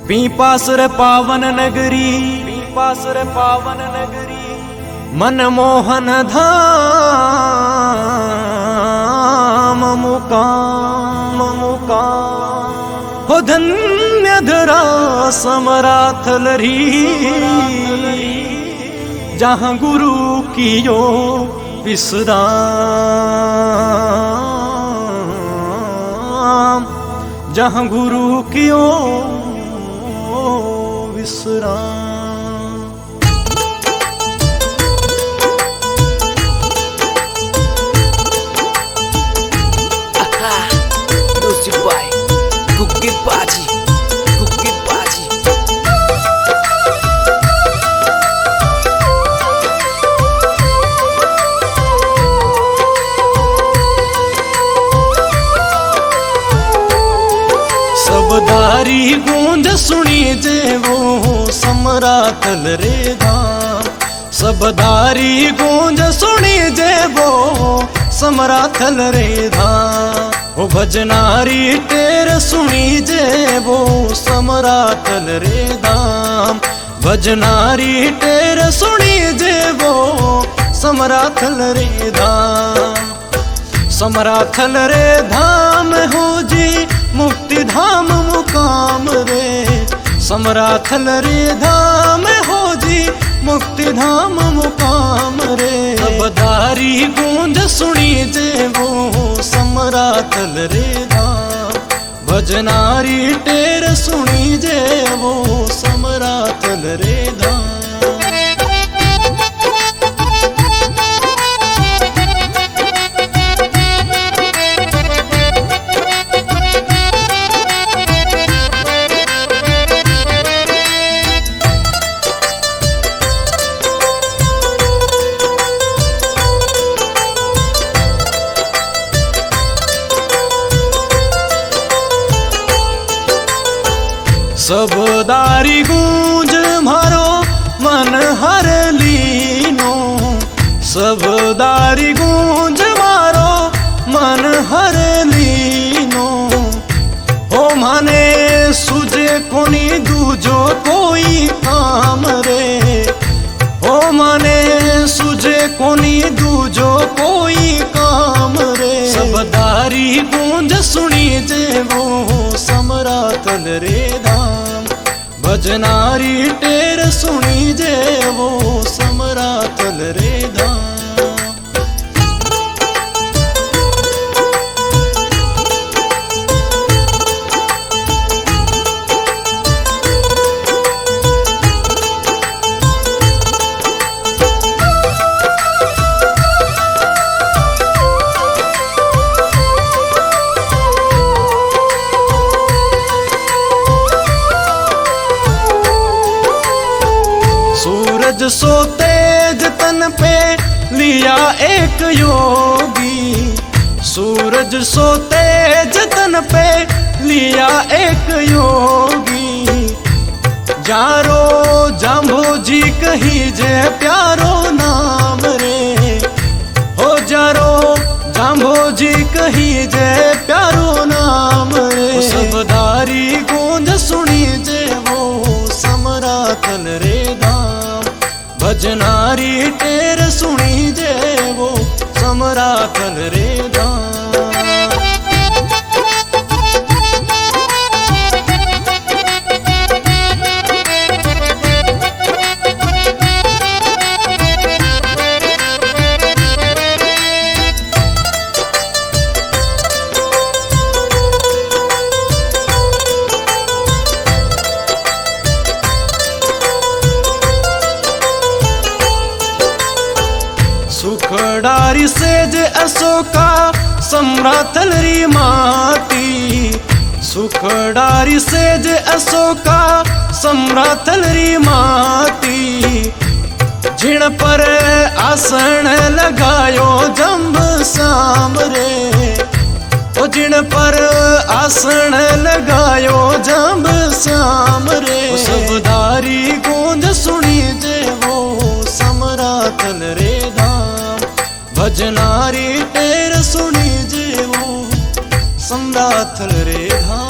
पीपासुर पावन नगरी, पीपासुर पावन नगरी, मनमोहन धाम मुकाम मुकाम। हो धन्य धरा समराथलरी, जहाँ गुरु कियो विश्राम, जहाँ गुरु कियो विश्राम। Lucy Boy, Cookie Baji, Cookie Baji। सबदारी गूंज सुनी जे वो समराथल रे धाम, सबदारी गूंज सुनी जे वो समराथल रे धाम। ओ भजनारी टेर सुनी जे वो समराथल रे धाम, भजनारी टेर सुनी जे वो समराथल रे धाम। समराथल रे धाम हो जी मुक्ति धाम मुकाम रे, समराथल रे धाम हो जी मुक्ति धाम मुकाम रे। सबदारी गूंज सुनी जे वो समराथल रे धाम, भजनारी टेर सुनी जे वो समराथल रे धाम। सबदारी गूंज मारो मन हर लीनो, सबदारी गूंज मारो मन हर लीनो। हो माने सुझे कोनी दूजो कोई काम रे, हो माने सुझे कोनी दूजो कोई काम रे। सबदारी गूंज सुनी जे वो समराथल रे धाम, भजनारी टेर सुनी जे वो समराथल रे धाम। सूरज सो तेज तन पे लिया एक योगी, सूरज सो तेज तन पे लिया एक योगी। जारो जाम्भो जी कही जे प्यारो नाम रे, हो जारो जाम्भो जी कही जे प्यारो नाम रे। सबदारी गूंज सुनी जे वो समराथल रे धाम, भजनारी टेर सुनी जे वो समराथल रे धाम। सुखडारी से जे अशोका समराथल री माटी, सुखडारी से जे अशोका समराथल री माटी। जिण पर आसन लगायो जंब श्याम रे, ओ जिण पर आसन लगायो जंब श्याम रे। सबदारी गूंज सुनी जे वो समराथल रे धाम, भजनारी टेर सुनी जे वो समराथल रे धाम।